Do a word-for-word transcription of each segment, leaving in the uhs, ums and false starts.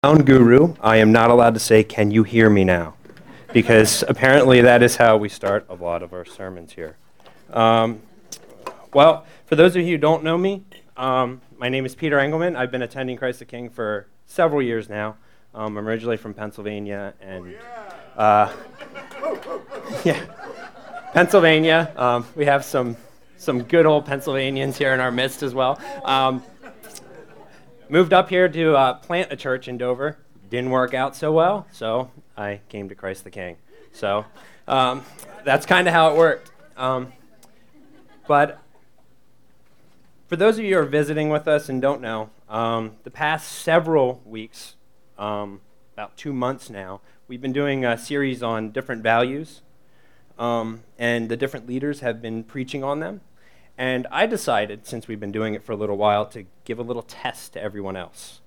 Sound guru, I am not allowed to say, "Can you hear me now?" Because apparently that is how we start a lot of our sermons here. Um, well, for those of you who don't know me, um, my name is Peter Engelman. I've been attending Christ the King for several years now. Um, I'm originally from Pennsylvania, and uh, yeah, Pennsylvania. Um, we have some some good old Pennsylvanians here in our midst as well. Um, Moved up here to uh, plant a church in Dover. Didn't work out so well, so I came to Christ the King. So um, that's kind of how it worked. Um, but for those of you who are visiting with us and don't know, um, the past several weeks, um, about two months now, we've been doing a series on different values, um, and the different leaders have been preaching on them. And I decided, since we've been doing it for a little while, to give a little test to everyone else.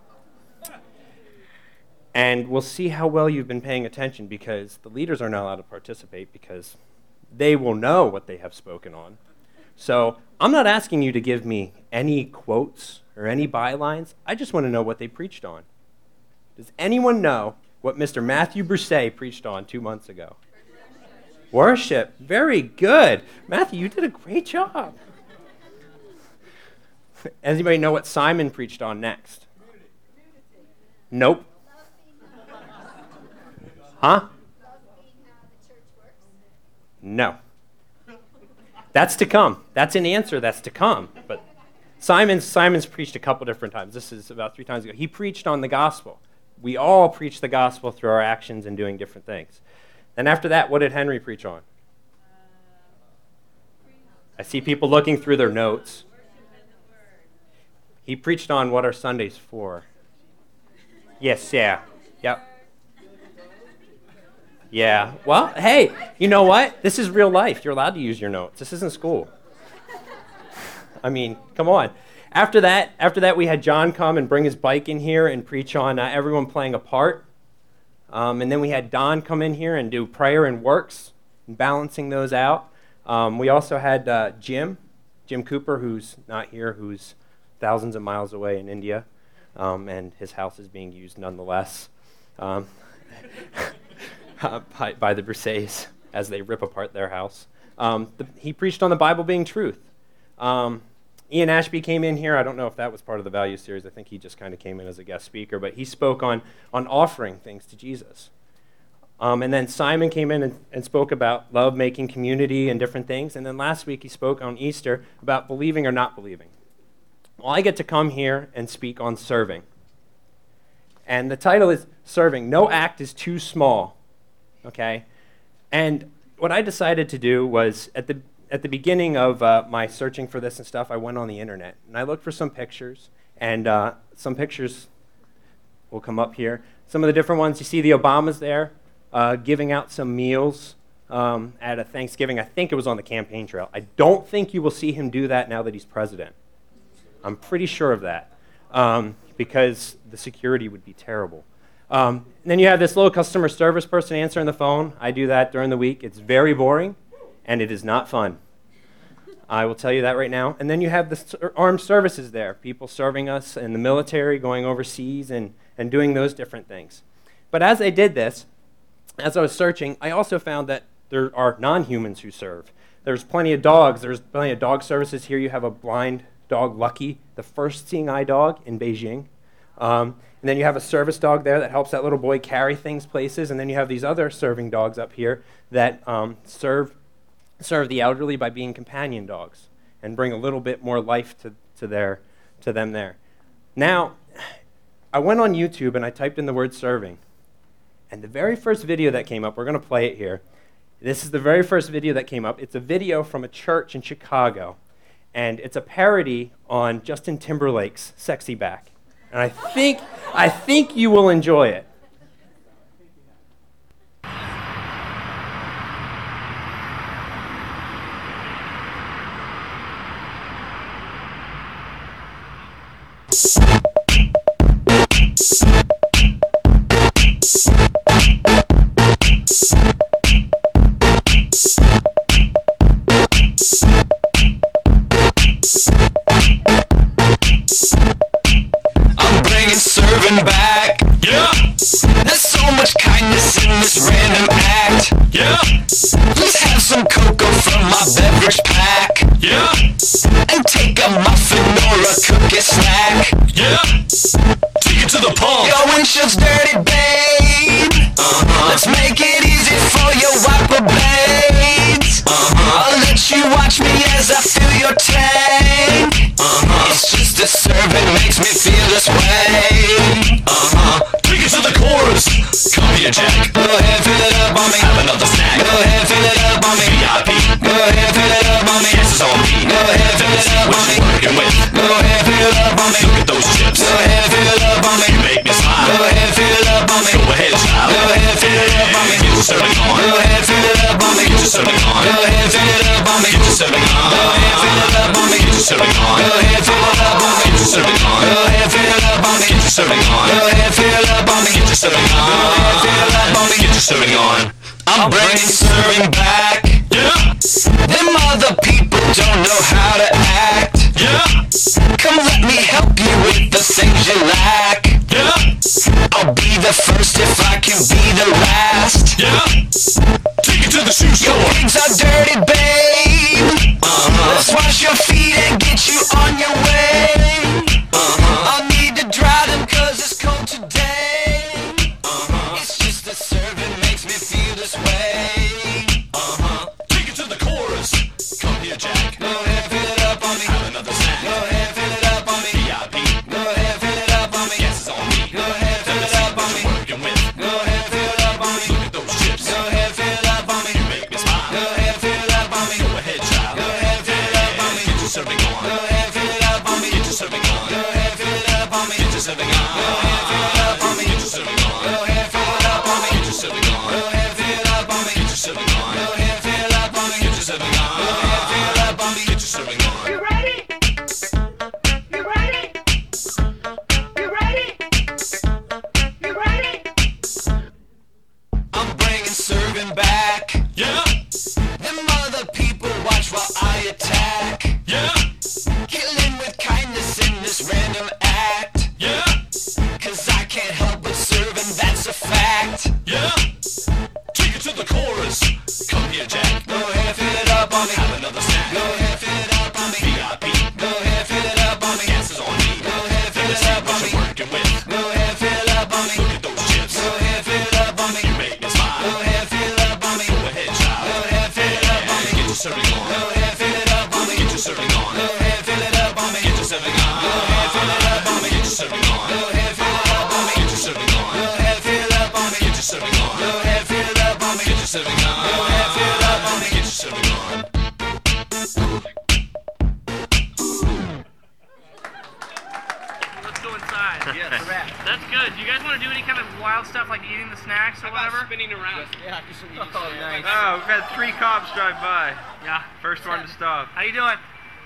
And we'll see how well you've been paying attention, because the leaders are not allowed to participate because they will know what they have spoken on. So I'm not asking you to give me any quotes or any bylines. I just want to know what they preached on. Does anyone know what Mister Matthew Broussais preached on two months ago? Worship. Very good. Matthew, you did a great job. Does anybody know what Simon preached on next? Nope. Huh? No. That's to come. That's an answer that's to come. But Simon's, Simon's preached a couple different times. This is about three times ago. He preached on the gospel. We all preach the gospel through our actions and doing different things. And after that, what did Henry preach on? I see people looking through their notes. He preached on what are Sundays for. Yes, yeah. Yep. Yeah. Well, hey, you know what? This is real life. You're allowed to use your notes. This isn't school. I mean, come on. After that, after that, we had John come and bring his bike in here and preach on uh, everyone playing a part. Um, and then we had Don come in here and do prayer and works, and balancing those out. Um, we also had uh, Jim, Jim Cooper, who's not here, who's thousands of miles away in India, um, and his house is being used nonetheless um, uh, by, by the Broussais as they rip apart their house. Um, the, he preached on the Bible being truth. Um, Ian Ashby came in here. I don't know if that was part of the value series. I think he just kind of came in as a guest speaker, but he spoke on, on offering things to Jesus. Um, and then Simon came in and, and spoke about love, making community, and different things. And then last week he spoke on Easter about believing or not believing. Well, I get to come here and speak on serving. And the title is Serving. No act is too small, okay? And what I decided to do was, at the At the beginning of uh, my searching for this and stuff, I went on the internet, and I looked for some pictures, and uh, some pictures will come up here. Some of the different ones, you see the Obamas there uh, giving out some meals um, at a Thanksgiving. I think it was on the campaign trail. I don't think you will see him do that now that he's president. I'm pretty sure of that, um, because the security would be terrible. Um, and then you have this little customer service person answering the phone. I do that during the week. It's very boring, and it is not fun. I will tell you that right now. And then you have the armed services there, people serving us in the military, going overseas, and, and doing those different things. But as I did this, as I was searching, I also found that there are non-humans who serve. There's plenty of dogs. There's plenty of dog services here. You have a blind dog, Lucky, the first seeing eye dog in Beijing. Um, and then you have a service dog there that helps that little boy carry things places. And then you have these other serving dogs up here that um, serve serve the elderly by being companion dogs and bring a little bit more life to, to their to them there. Now, I went on YouTube and I typed in the word serving. And the very first video that came up, we're going to play it here. This is the very first video that came up. It's a video from a church in Chicago. And it's a parody on Justin Timberlake's Sexy Back. And I think I think you will enjoy it. I'm bringing serving back. pump. Your windshield's dirty, babe. Uh-huh. Let's make it easy for your wiper blades. Uh-huh. I'll let you watch me as I fill your tank. Uh-huh. It's just a servant makes me feel this way. Uh-huh. Take it to the chorus. Come here, Jack. Go ahead, fill it up on me. Have another snack. Go ahead, fill it up on me. V I P. Go ahead, fill it up on me. Yes, it's on me. Go ahead, fill it up on me. What you working with? Go ahead, fill it up on me. Look at those chips. Go ahead, fill it up on me. You make me smile. Go ahead, fill it up on me. Go ahead, child. Go ahead, fill it up on me. Get your serving on. Go ahead, fill it up on me. Get your serving on. Go ahead, fill it up on me. Get your serving on. Go ahead, fill it up on me. Get your serving on. Go ahead, fill it up on me. Get your serving on. Go ahead, fill it up on me. Get your serving on. Go ahead, fill it up on me. Get your serving on. Go ahead, fill it up on me. Get your serving on. I'm bringing serving back. Yeah. Them other people don't know how to act. Yeah. Come let me help you with the things you lack. Yeah. I'll be the first if I can be the last. Yeah. Take it to the shoe store. Your pigs are dirty, babe. Uh-huh. Let's wash your feet and get you on your way. Uh-huh. I'll need to dry them cause it's cold today. Uh-huh. It's just the serving makes me feel this way. Uh-huh. Take it to the chorus. Come here, Jack. Go ahead, fill it up on me. Have another snack. Go ahead, fill it up on me. V I P. Go ahead, fill it up on me. Yes, it's on me. Go ahead, fill it up on me. Working with. Go ahead, fill it up on me. Look at those chips. Go ahead, fill it up on me. You make me smile. Go ahead, fill it up on me. Go ahead, child. Go ahead, fill it up on me. Get your serving on. Go ahead, fill it up on me. Get your serving on. Go ahead, fill it up on me. Get your serving on. Go ahead, fill it up on me. Get your serving on. Go ahead, fill it up on me. Get your serving on. Go ahead, fill it up on me. Get your serving on. Go ahead, fill it up on me. Get your serving on. Go ahead, fill it up on me. Get your serving on. You ready? You ready? You ready? You ready? I'm bringing serving back. Yeah. Them other people watch while I attack. Yeah. Killing with kindness in this random act. Yeah. Cause I can't help but serving, that's a fact. Yeah. Take it to the chorus. Come here, Jack. Go ahead, fill it up on me. Have another snack. Go ahead, fill it up on me. V I P. Go ahead, fill it up on me. Gas is on me. Go ahead, fill it up on me. Working with. Go ahead, fill it up on me. Look at those chips. Go ahead, fill it up on me. You make me smile. Go ahead, fill it up on me. Go ahead, child. Go ahead, fill it up on me. Get your serving on. Go ahead, fill it up on me. Get your serving on. Go ahead, fill it up on me. Get your serving on. Go ahead, fill it up on me. Get your serving on. Go ahead, fill it up on me. Get your serving on. Go ahead, fill it up on me. Get your serving on. Go ahead, fill it up on me. Get your serving on. Go ahead, fill it up on me. Get your serving on. Let's go inside. Yes. That's good. Do you guys want to do any kind of wild stuff like eating the snacks or whatever? Spinning around. Yeah, do some eating Oh, nice. Oh, we've had three cops drive by. Yeah. First one to stop. How you doing?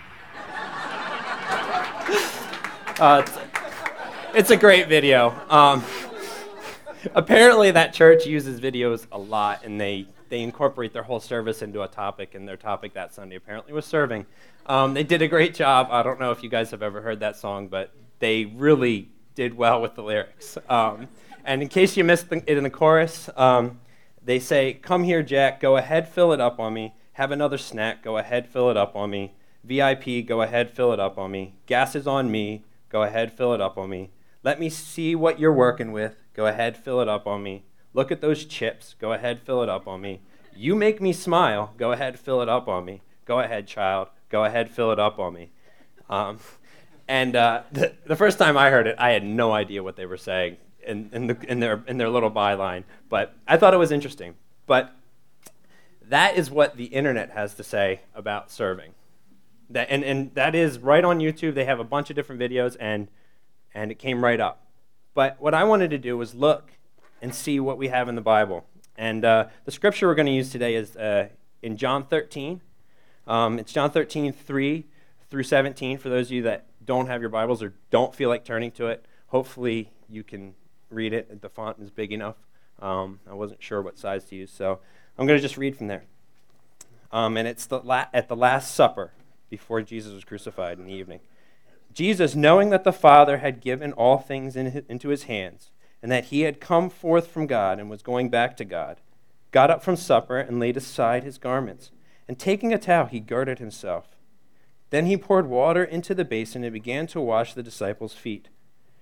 Uh, it's, it's a great video. Um, apparently, that church uses videos a lot, and they, they incorporate their whole service into a topic, and their topic that Sunday apparently was serving. Um, they did a great job. I don't know if you guys have ever heard that song, but they really did well with the lyrics. Um, and in case you missed it in the chorus, um, they say, "Come here, Jack, go ahead, fill it up on me. Have another snack, go ahead, fill it up on me. V I P, go ahead, fill it up on me. Gas is on me, go ahead, fill it up on me. Let me see what you're working with, go ahead, fill it up on me. Look at those chips, go ahead, fill it up on me. You make me smile, go ahead, fill it up on me. Go ahead, child, go ahead, fill it up on me." Um, and uh, the, the first time I heard it, I had no idea what they were saying in, in, the, in, their, in their little byline, but I thought it was interesting. But that is what the internet has to say about serving. That, and, and that is right on YouTube. They have a bunch of different videos, and, and it came right up. But what I wanted to do was look and see what we have in the Bible. And uh, the scripture we're going to use today is uh, in John thirteen. Um, it's John thirteen, three through seventeen. For those of you that don't have your Bibles or don't feel like turning to it, hopefully you can read it. The font is big enough. Um, I wasn't sure what size to use, so I'm going to just read from there. Um, and it's the la- at the Last Supper, before Jesus was crucified in the evening. Jesus, knowing that the Father had given all things in his, into his hands, and that he had come forth from God and was going back to God, got up from supper and laid aside his garments, and taking a towel, he girded himself. Then he poured water into the basin and began to wash the disciples' feet,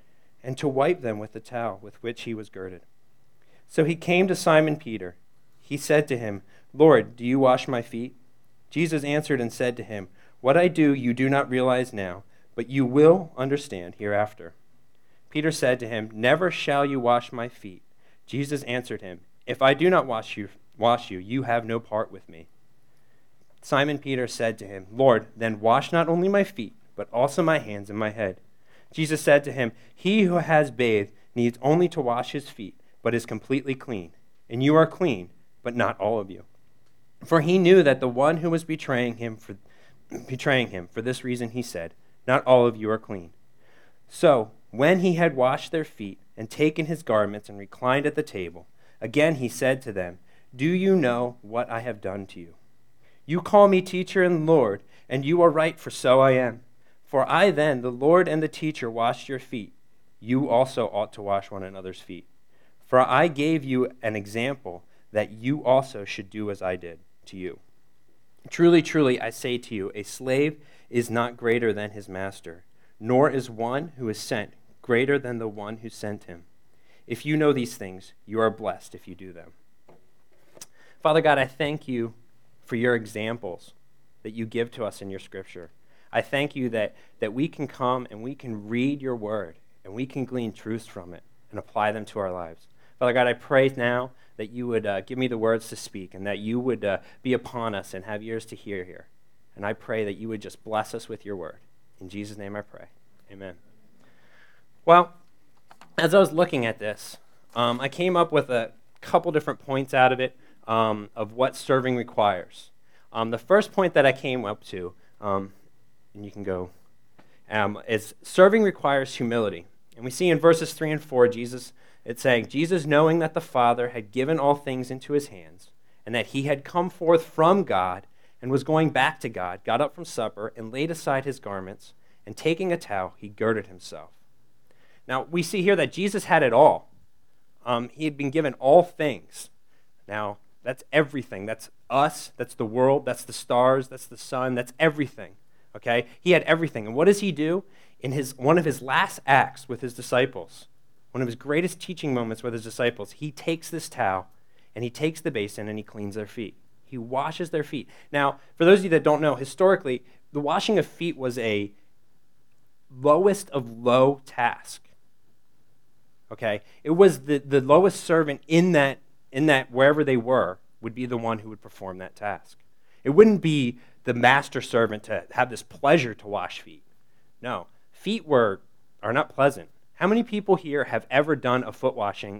and to wipe them with the towel with which he was girded. So he came to Simon Peter. He said to him, Lord, do you wash my feet? Jesus answered and said to him, What I do you do not realize now, but you will understand hereafter. Peter said to him, Never shall you wash my feet. Jesus answered him, If I do not wash you, wash you, you have no part with me. Simon Peter said to him, Lord, then wash not only my feet, but also my hands and my head. Jesus said to him, He who has bathed needs only to wash his feet, but is completely clean. And you are clean, but not all of you. For he knew that the one who was betraying him for betraying him, for this reason he said, Not all of you are clean. So, when he had washed their feet and taken his garments and reclined at the table, again he said to them, Do you know what I have done to you? You call me teacher and Lord, and you are right, for so I am. For I then, the Lord and the teacher, washed your feet. You also ought to wash one another's feet. For I gave you an example that you also should do as I did to you. Truly, truly, I say to you, a slave is not greater than his master, nor is one who is sent greater than the one who sent him. If you know these things, you are blessed if you do them. Father God, I thank you for your examples that you give to us in your scripture. I thank you that, that we can come and we can read your word and we can glean truths from it and apply them to our lives. Father God, I pray now that you would uh, give me the words to speak and that you would uh, be upon us and have ears to hear here. And I pray that you would just bless us with your word. In Jesus' name I pray. Amen. Well, as I was looking at this, um, I came up with a couple different points out of it um, of what serving requires. Um, the first point that I came up to, um, and you can go, um, is serving requires humility. And we see in verses three and four, Jesus, it's saying, Jesus, knowing that the Father had given all things into his hands, and that he had come forth from God and was going back to God, got up from supper and laid aside his garments, and taking a towel, he girded himself. Now, we see here that Jesus had it all. Um, he had been given all things. Now, that's everything. That's us. That's the world. That's the stars. That's the sun. That's everything. Okay? He had everything. And what does he do? In his one of his last acts with his disciples, one of his greatest teaching moments with his disciples, he takes this towel and he takes the basin and he cleans their feet. He washes their feet. Now, for those of you that don't know, historically, the washing of feet was a lowest of low task. Okay? It was the, the lowest servant in that, in that wherever they were would be the one who would perform that task. It wouldn't be the master servant to have this pleasure to wash feet. No. Feet were are not pleasant. How many people here have ever done a foot washing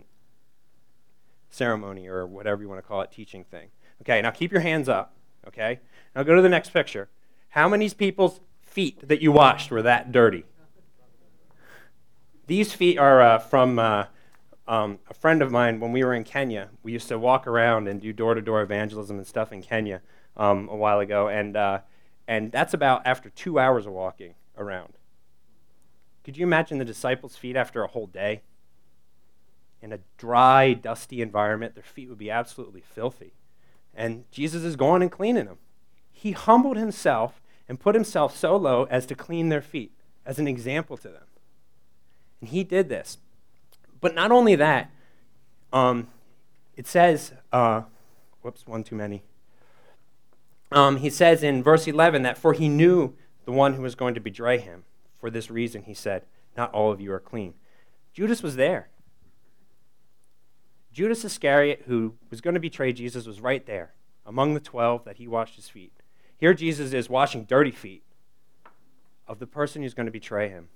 ceremony or whatever you want to call it, teaching thing? Okay, now keep your hands up, okay? Now go to the next picture. How many people's feet that you washed were that dirty? These feet are uh, from uh, um, a friend of mine when we were in Kenya. We used to walk around and do door-to-door evangelism and stuff in Kenya um, a while ago, and uh, and that's about after two hours of walking around. Could you imagine the disciples' feet after a whole day? In a dry, dusty environment, their feet would be absolutely filthy. And Jesus is going and cleaning them. He humbled himself and put himself so low as to clean their feet as an example to them. And he did this. But not only that, um, it says, uh, whoops, one too many. Um, he says in verse eleven that for he knew the one who was going to betray him. For this reason, he said, not all of you are clean. Judas was there. Judas Iscariot, who was going to betray Jesus, was right there among the twelve that he washed his feet. Here Jesus is washing dirty feet of the person who's going to betray him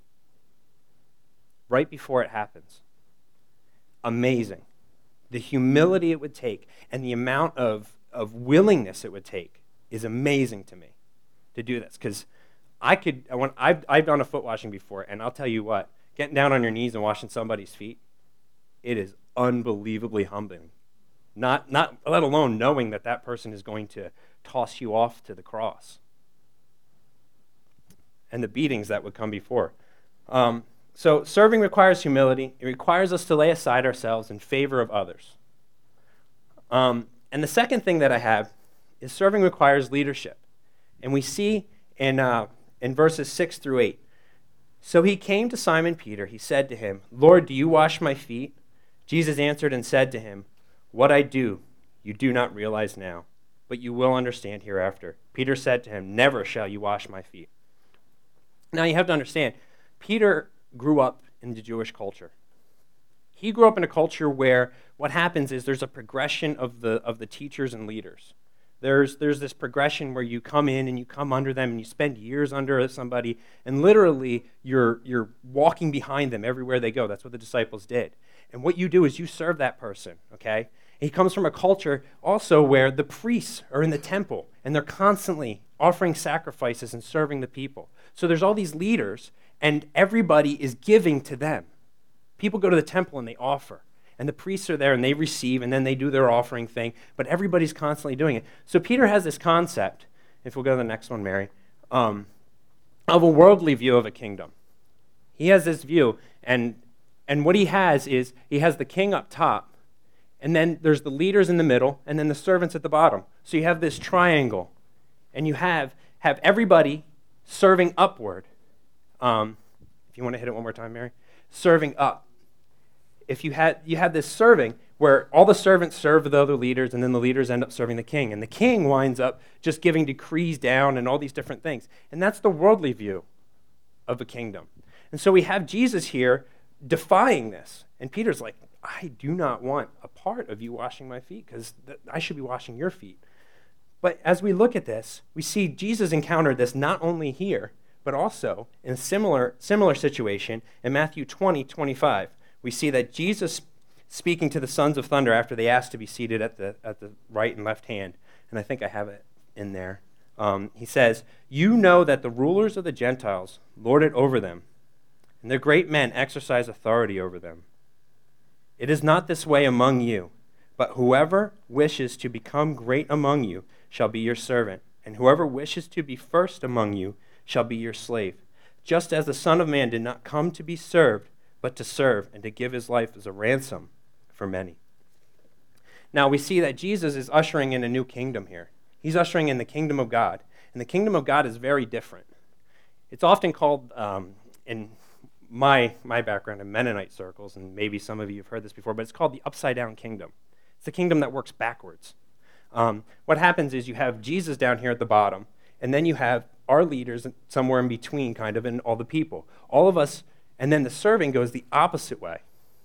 right before it happens. Amazing. The humility it would take and the amount of, of willingness it would take is amazing to me to do this. Because I could, when I've, I've done a foot washing before, and I'll tell you what, getting down on your knees and washing somebody's feet, it is unbelievably humbling. Not, not let alone knowing that that person is going to toss you off to the cross. And the beatings that would come before. Um, so serving requires humility. It requires us to lay aside ourselves in favor of others. Um, and the second thing that I have is serving requires leadership. And we see in, uh, in verses six through eight, So he came to Simon Peter. He said to him, Lord, do you wash my feet? Jesus answered and said to him, what I do, you do not realize now, but you will understand hereafter. Peter said to him, never shall you wash my feet. Now you have to understand, Peter grew up in the Jewish culture. He grew up in a culture where what happens is there's a progression of the of the teachers and leaders. There's there's this progression where you come in and you come under them and you spend years under somebody, and literally you're you're walking behind them everywhere they go. That's what the disciples did. And what you do is you serve that person, okay? He comes from a culture also where the priests are in the temple and they're constantly offering sacrifices and serving the people. So there's all these leaders and everybody is giving to them. People go to the temple and they offer. And the priests are there and they receive and then they do their offering thing. But everybody's constantly doing it. So Peter has this concept, if we'll go to the next one, Mary, um, of a worldly view of a kingdom. He has this view, and and what he has is he has the king up top, and then there's the leaders in the middle, and then the servants at the bottom. So you have this triangle, and you have have everybody serving upward. Um, if you want to hit it one more time, Mary, serving up. If you had you have this serving where all the servants serve the other leaders, and then the leaders end up serving the king, and the king winds up just giving decrees down and all these different things, and that's the worldly view of a kingdom. And so we have Jesus here defying this, and Peter's like, I do not want a part of you washing my feet because th- I should be washing your feet. But as we look at this, we see Jesus encountered this not only here, but also in a similar similar situation in Matthew twenty, twenty-five. We see that Jesus speaking to the sons of thunder after they asked to be seated at the at the right and left hand, and I think I have it in there. Um, he says, you know that the rulers of the Gentiles lord it over them, and their great men exercise authority over them. It is not this way among you, but whoever wishes to become great among you shall be your servant, and whoever wishes to be first among you shall be your slave, just as the Son of Man did not come to be served, but to serve and to give his life as a ransom for many. Now we see that Jesus is ushering in a new kingdom here. He's ushering in the kingdom of God, and the kingdom of God is very different. It's often called, um, in my my background in Mennonite circles, and maybe some of you have heard this before, but it's called the upside-down kingdom. It's the kingdom that works backwards. Um, what happens is you have Jesus down here at the bottom, and then you have our leaders somewhere in between, kind of, and all the people. All of us, and then the serving goes the opposite way.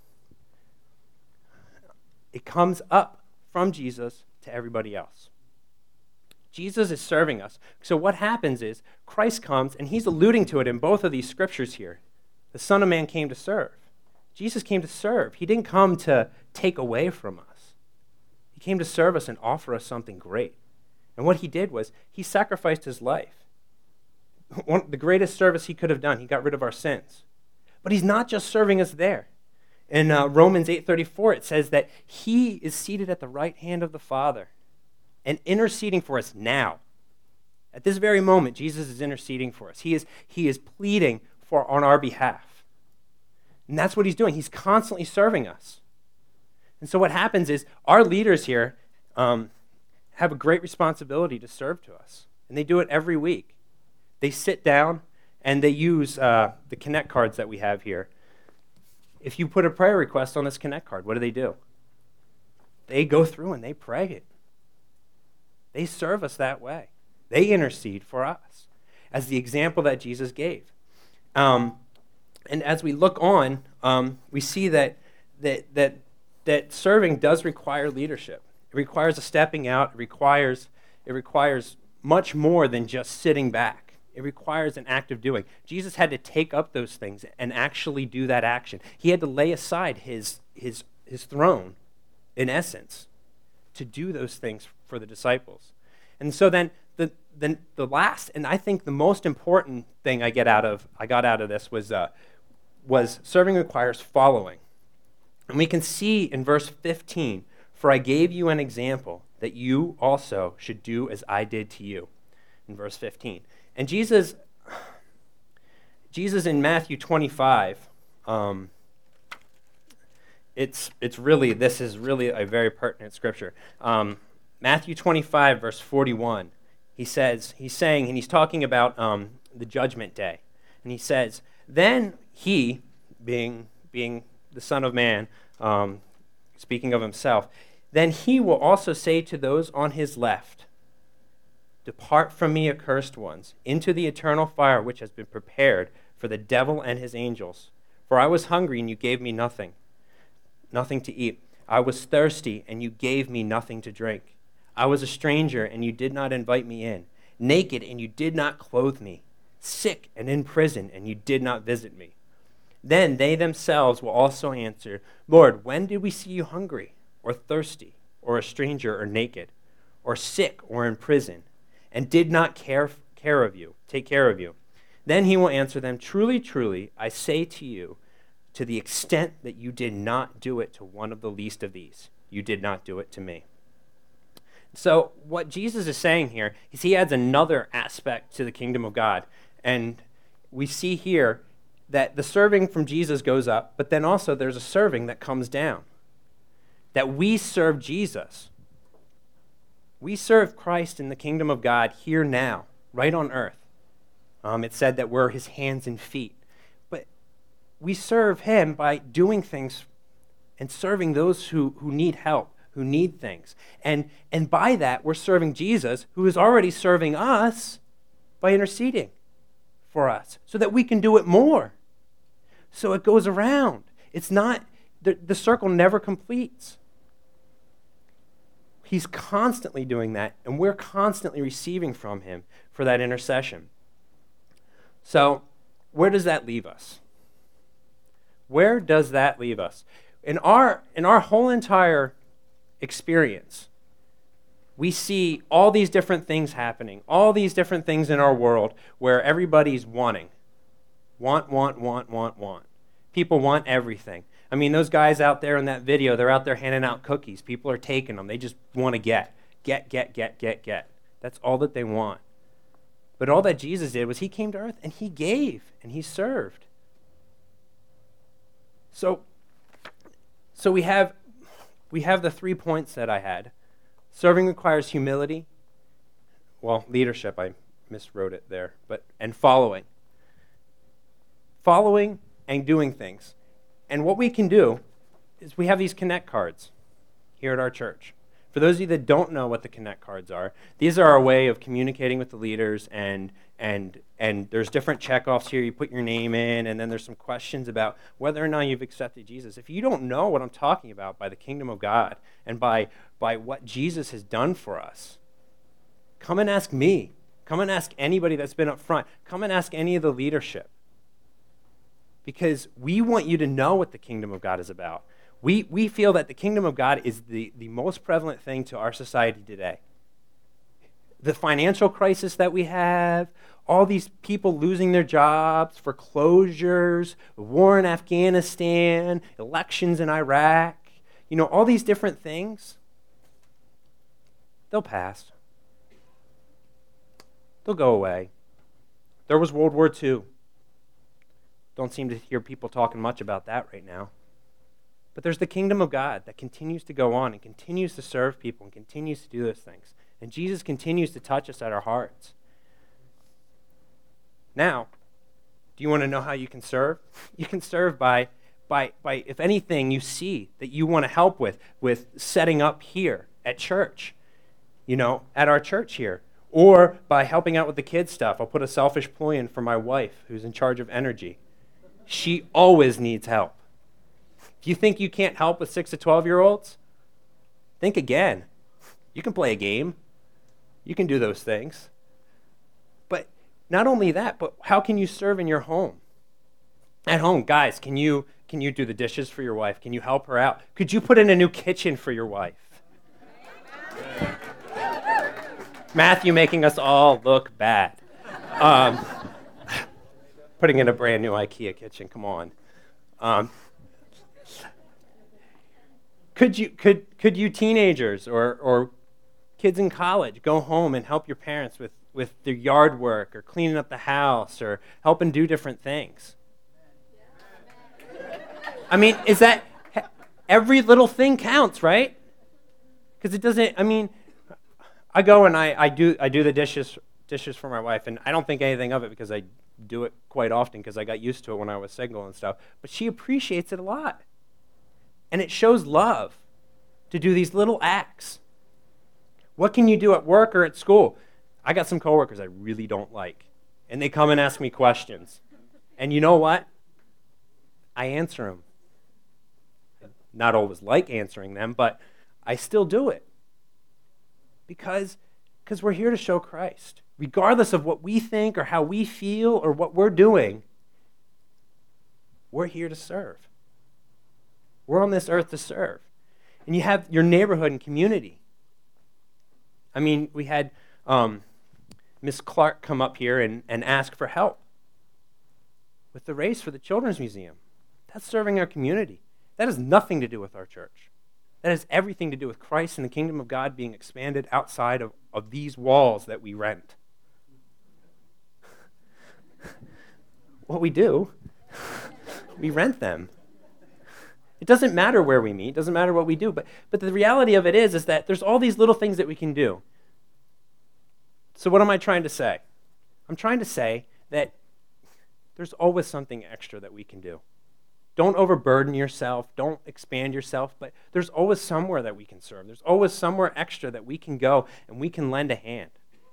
It comes up from Jesus to everybody else. Jesus is serving us. So what happens is Christ comes, and he's alluding to it in both of these scriptures here. The Son of Man came to serve. Jesus came to serve. He didn't come to take away from us. He came to serve us and offer us something great. And what he did was he sacrificed his life. One, the greatest service he could have done. He got rid of our sins. But he's not just serving us there. In uh, Romans eight thirty-four, it says that he is seated at the right hand of the Father and interceding for us now. At this very moment, Jesus is interceding for us. He is, he is pleading for on our behalf. And that's what he's doing. He's constantly serving us. And so what happens is our leaders here um, have a great responsibility to serve to us. And they do it every week. They sit down and they use uh, the Connect cards that we have here. If you put a prayer request on this Connect card, what do they do? They go through and they pray it. They serve us that way. They intercede for us as the example that Jesus gave. Um, and as we look on, um, we see that, that, that, that serving does require leadership. It requires a stepping out. It requires, it requires much more than just sitting back. It requires an act of doing. Jesus had to take up those things and actually do that action. He had to lay aside his, his, his throne, in essence, to do those things for the disciples. And so then the, the, the last, and I think the most important thing I get out of I got out of this was, uh, was serving requires following. And we can see in verse fifteen, for I gave you an example that you also should do as I did to you, in verse fifteen. And Jesus, Jesus in Matthew twenty-five, um, it's it's really, this is really a very pertinent scripture. Um, Matthew twenty-five, verse forty-one, he says, he's saying, and he's talking about um, the judgment day. And he says, Then he, being, being the Son of Man, um, speaking of himself, then he will also say to those on his left, depart from me, accursed ones, into the eternal fire which has been prepared for the devil and his angels. For I was hungry, and you gave me nothing, nothing to eat. I was thirsty, and you gave me nothing to drink. I was a stranger, and you did not invite me in. Naked, and you did not clothe me. Sick and in prison, and you did not visit me. Then they themselves will also answer, Lord, when did we see you hungry, or thirsty, or a stranger, or naked, or sick, or in prison, and did not care, care of you, take care of you? Then he will answer them, truly, truly, I say to you, to the extent that you did not do it to one of the least of these, you did not do it to me. So what Jesus is saying here is he adds another aspect to the kingdom of God. And we see here that the serving from Jesus goes up, but then also there's a serving that comes down. That we serve Jesus. We serve Christ in the kingdom of God here now, right on earth. Um, it said that we're his hands and feet. But we serve him by doing things and serving those who, who need help, who need things. And, and by that, we're serving Jesus, who is already serving us by interceding for us so that we can do it more. So it goes around. It's not, the, the circle never completes. He's constantly doing that, and we're constantly receiving from him for that intercession. So where does that leave us? Where does that leave us? In our, in our whole entire experience, we see all these different things happening, all these different things in our world where everybody's wanting. Want, want, want, want, want. People want everything. I mean, those guys out there in that video, they're out there handing out cookies. People are taking them. They just want to get, get, get, get, get, get. That's all that they want. But all that Jesus did was he came to earth and he gave and he served. So, so we have, we have the three points that I had. Serving requires humility. Well, leadership, I miswrote it there, but and following. Following and doing things. And what we can do is we have these Connect cards here at our church. For those of you that don't know what the Connect cards are, these are our way of communicating with the leaders, and and and there's different checkoffs here. You put your name in, and then there's some questions about whether or not you've accepted Jesus. If you don't know what I'm talking about by the kingdom of God and by, by what Jesus has done for us, come and ask me. Come and ask anybody that's been up front. Come and ask any of the leadership. Because we want you to know what the kingdom of God is about. We, we feel that the kingdom of God is the, the most prevalent thing to our society today. The financial crisis that we have, all these people losing their jobs, foreclosures, war in Afghanistan, elections in Iraq, you know, all these different things, they'll pass. They'll go away. There was World War Two. Don't seem to hear people talking much about that right now. But there's the kingdom of God that continues to go on and continues to serve people and continues to do those things. And Jesus continues to touch us at our hearts. Now, do you want to know how you can serve? You can serve by, by, by if anything you see that you want to help with, with setting up here at church, you know, at our church here. Or by helping out with the kids stuff. I'll put a selfish plug in for my wife who's in charge of energy. She always needs help. If you think you can't help with six to twelve-year-olds, think again. You can play a game. You can do those things. But not only that, but how can you serve in your home? At home, guys, can you can you do the dishes for your wife? Can you help her out? Could you put in a new kitchen for your wife? Matthew making us all look bad. Um, putting in a brand new IKEA kitchen, come on. Um, could you could could you teenagers or or kids in college go home and help your parents with, with their yard work or cleaning up the house or helping do different things? I mean, is that every little thing counts, right? Because it doesn't, I mean, I go and I, I do I do the dishes dishes for my wife, and I don't think anything of it because I do it quite often because I got used to it when I was single and stuff. But she appreciates it a lot. And it shows love to do these little acts. What can you do at work or at school? I got some coworkers I really don't like. And they come and ask me questions. And you know what? I answer them. Not always like answering them, but I still do it. Because, because we're here to show Christ. Regardless of what we think or how we feel or what we're doing, we're here to serve. We're on this earth to serve. And you have your neighborhood and community. I mean, we had um, Miss Clark come up here and, and ask for help with the race for the Children's Museum. That's serving our community. That has nothing to do with our church. That has everything to do with Christ and the kingdom of God being expanded outside of, of these walls that we rent. What we do, we rent them. It doesn't matter where we meet. It doesn't matter what we do. But, but the reality of it is, is that there's all these little things that we can do. So what am I trying to say? I'm trying to say that there's always something extra that we can do. Don't overburden yourself. Don't expand yourself. But there's always somewhere that we can serve. There's always somewhere extra that we can go and we can lend a hand.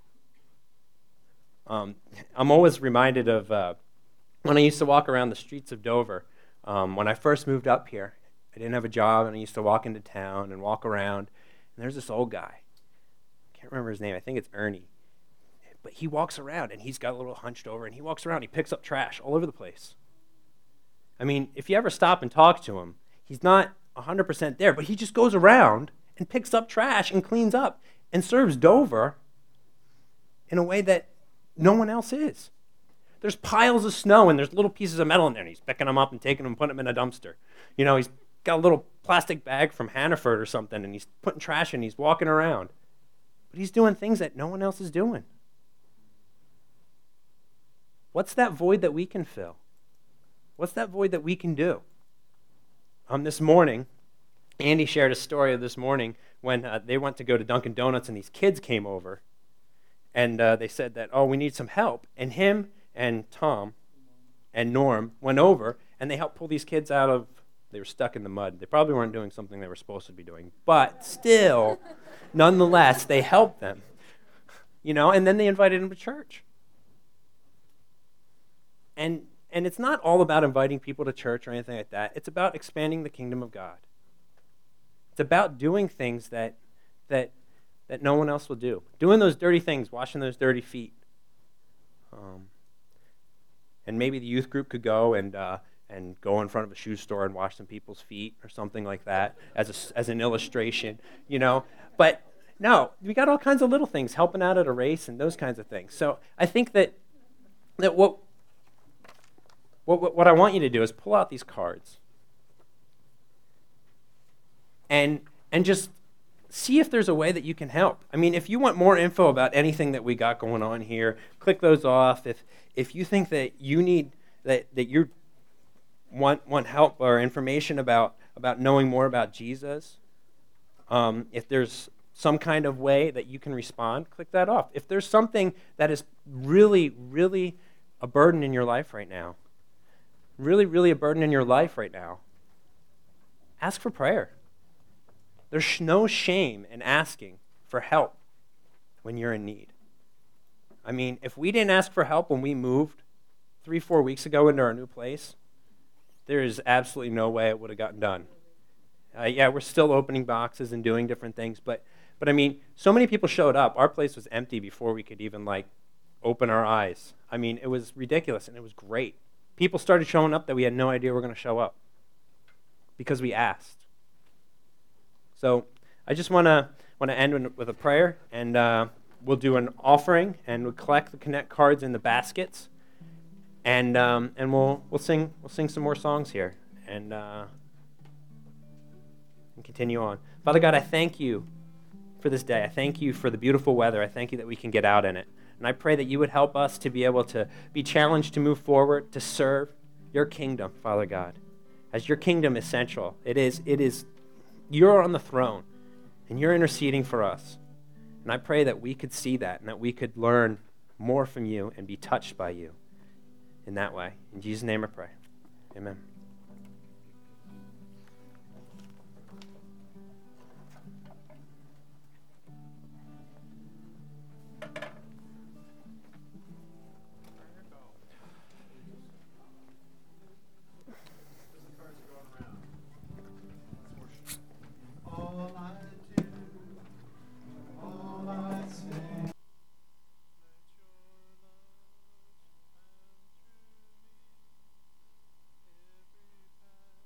Um, I'm always reminded of uh, when I used to walk around the streets of Dover. Um, when I first moved up here, I didn't have a job, and I used to walk into town and walk around. And there's this old guy. I can't remember his name. I think it's Ernie. But he walks around, and he's got a little hunched over, and he walks around. He picks up trash all over the place. I mean, if you ever stop and talk to him, he's not one hundred percent there, but he just goes around and picks up trash and cleans up and serves Dover in a way that no one else is. There's piles of snow, and there's little pieces of metal in there, and he's picking them up and taking them and putting them in a dumpster. You know, he's got a little plastic bag from Hannaford or something, and he's putting trash in, and he's walking around. But he's doing things that no one else is doing. What's that void that we can fill? What's that void that we can do? Um, this morning, Andy shared a story of this morning when uh, they went to go to Dunkin' Donuts, and these kids came over, and uh, they said that, oh, we need some help. And him and Tom and Norm went over, and they helped pull these kids out of, they were stuck in the mud. They probably weren't doing something they were supposed to be doing, but still, nonetheless, they helped them. You know, and then they invited them to church. And and it's not all about inviting people to church or anything like that. It's about expanding the kingdom of God. It's about doing things that that that no one else will do. Doing those dirty things, washing those dirty feet. Um, and maybe the youth group could go and uh, and go in front of a shoe store and wash some people's feet or something like that as a, as an illustration, you know. But no, we got all kinds of little things, helping out at a race and those kinds of things. So I think that that what what what I want you to do is pull out these cards and and just see if there's a way that you can help. I mean, if you want more info about anything that we got going on here, click those off. If if you think that you need that that you want want help or information about about knowing more about Jesus, um, if there's some kind of way that you can respond, click that off. If there's something that is really, really a burden in your life right now, really, really a burden in your life right now, ask for prayer. There's no shame in asking for help when you're in need. I mean, if we didn't ask for help when we moved three, four weeks ago into our new place, there is absolutely no way it would have gotten done. Uh, yeah, we're still opening boxes and doing different things, but but I mean, so many people showed up. Our place was empty before we could even like open our eyes. I mean, it was ridiculous and it was great. People started showing up that we had no idea were going to show up because we asked. So I just want to want to end with a prayer, and uh, we'll do an offering, and we'll collect the Connect cards in the baskets, and um, and we'll we'll sing we'll sing some more songs here, and uh, and continue on. Father God, I thank you for this day. I thank you for the beautiful weather. I thank you that we can get out in it, and I pray that you would help us to be able to be challenged to move forward, to serve your kingdom, Father God, as your kingdom is central. It is it is. You're on the throne, and you're interceding for us. And I pray that we could see that and that we could learn more from you and be touched by you. in that way. In Jesus' name I pray. Amen.